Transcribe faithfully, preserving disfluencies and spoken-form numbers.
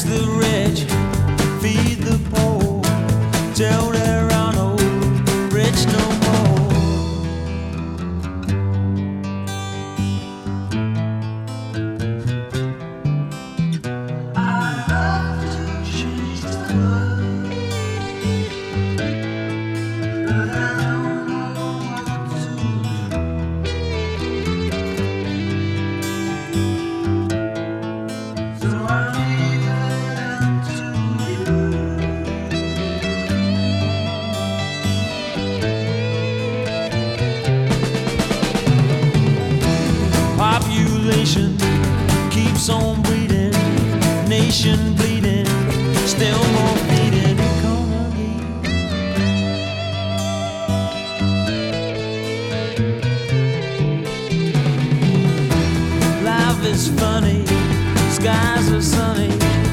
Tax the rich, feed the poor, till there are no rich no more. I love to change the world, but I don't know what to do. So I leave it up to you. Population keeps on breeding, nation bleeding, still more feeding economy. Life is funny, skies are sunny,